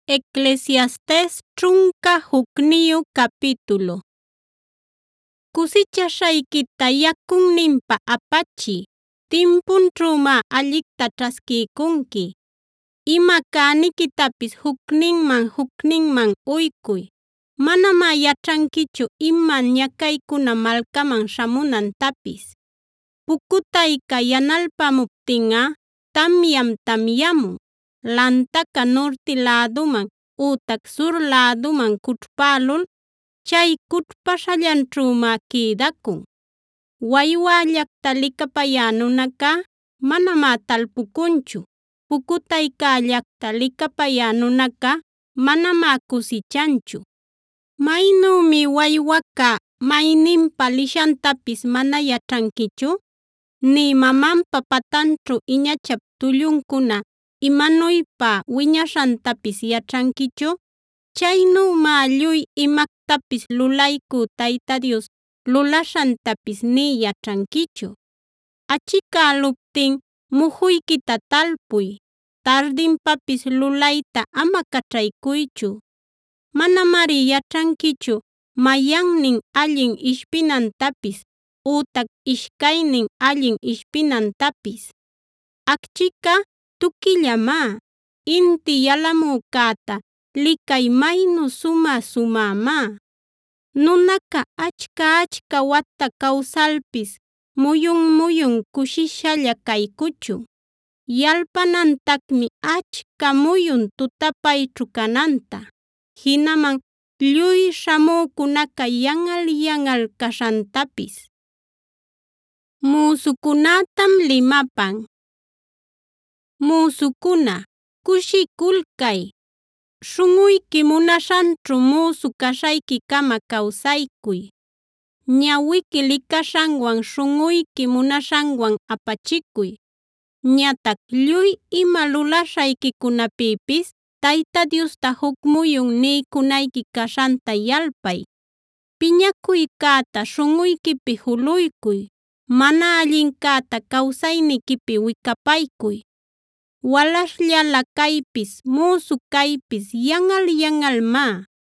Eclesiastés ćhunka hukniyu capítulo. Kusichashaykita yakunninpa apachiy, timpunćhuumá allicta ćhaskiykunki. Ima känikitapis hukninman uykuy. Manamá yaćhankichu ima ñakaykuna malcaman śhamunantapis. Pukutayqa yanalpamuptinꞌa tamyam tamyamun. Lantaqa norte läduman ütac sur läduman kućhpälul chay kućhpaśhallanćhuumá quïdakun. Waywä llaqta likapayä nunaqa manamá talpukunchu. Pukutayqa llaqta likapayä nunaqa manamá kusichanchu. ¿Maynümi waywaqa mayninpa lishantapis mana yaćhankichu? Ni mamanpa patanćhu iñachap tullunkuna imanuypa wiñaśhantapis yaćhankichu? Chaynümá lluy imactapis lulaycü Tayta Dios lulaśhantapis nï yaćhankichu. Achikäluptin mujuykita talpuy. Tardinpapis lulayta ama caćhaycuychu. Manamari yaćhankichu mayannin allin ishpinantapis ütac ishkaynin allin ishpinantapis. Akchiqa tukillamá. Inti yalamücäta likay maynu sumä-sumämá. Nunaqa achka wata kawsalpis muyun kushishalla kaykuchun. Yalpanantaqmi achka muyun tutapayćhu kananta. Jinaman lluy śhamücunaqa yanꞌal kaśhantapis. Müsukunatam limapan. Müsukuna, kushikulkay. Śhunꞌuyki munaśhanćhu müsu kaśhaykikama kawsaykuy. Ñawiki likaśhanwan śhunꞌuyki munaśhanwan apachikuy. Ñatac lluy ima lulaśhaykikunapïpis Tayta Diosta huk muyun niykunayki caśhanta yalpay. Piñakuykäta śhunꞌuykipi juluykuy. Mana allincäta kawsayniquipi wikapaykuy. Walaśhllala kaypis müsu kaypis yanꞌal-yanꞌalmá.